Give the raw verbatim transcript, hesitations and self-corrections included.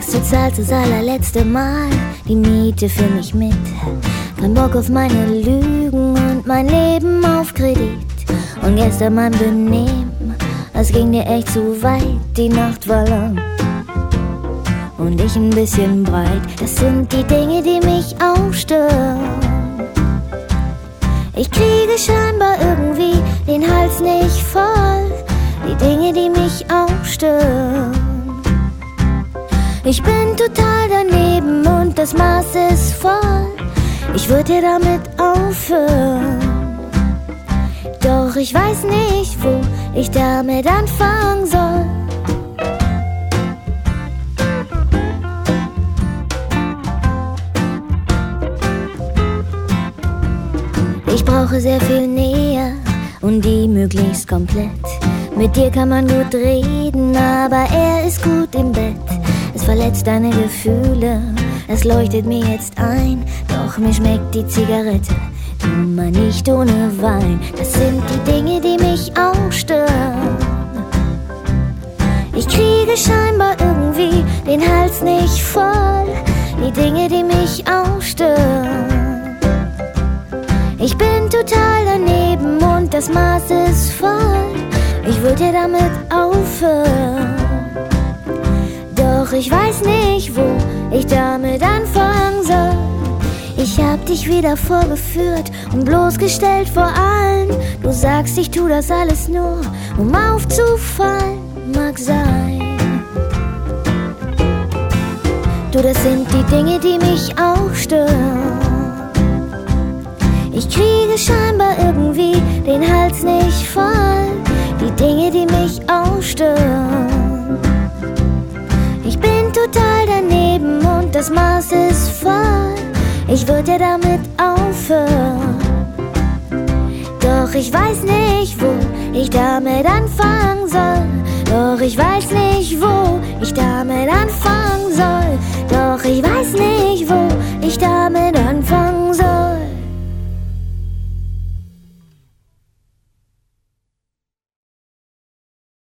Weißt du, zahlst das allerletzte Mal die Miete für mich mit. Kein Bock auf meine Lügen und mein Leben auf Kredit. Und gestern mein Benehmen, das ging dir echt zu weit. Die Nacht war lang und ich ein bisschen breit. Das sind die Dinge, die mich auch stören. Ich kriege scheinbar irgendwie den Hals nicht voll. Die Dinge, die mich auch stören. Ich bin total daneben und das Maß ist voll. Ich würde dir damit aufhören. Doch ich weiß nicht, wo ich damit anfangen soll. Ich brauche sehr viel Nähe und die möglichst komplett. Mit dir kann man gut reden, aber er ist gut im Bett. Es verletzt deine Gefühle, es leuchtet mir jetzt ein. Doch mir schmeckt die Zigarette nun mal nicht ohne Wein. Das sind die Dinge, die mich auch stören. Ich kriege scheinbar irgendwie den Hals nicht voll. Die Dinge, die mich auch stören. Ich bin total daneben und das Maß ist voll. Ich würde dir damit aufhören. Doch ich weiß nicht, wo ich damit anfangen soll. Ich hab dich wieder vorgeführt und bloßgestellt vor allen. Du sagst, ich tu das alles nur, um aufzufallen. Mag sein. Du, das sind die Dinge, die mich auch stören. Ich kriege scheinbar irgendwie den Hals nicht voll. Die Dinge, die mich auch stören. Ich bin total daneben und das Maß ist voll. Ich würde ja damit aufhören. Doch ich weiß nicht, wo ich damit anfangen soll. Doch ich weiß nicht, wo ich damit anfangen soll. Doch ich weiß nicht.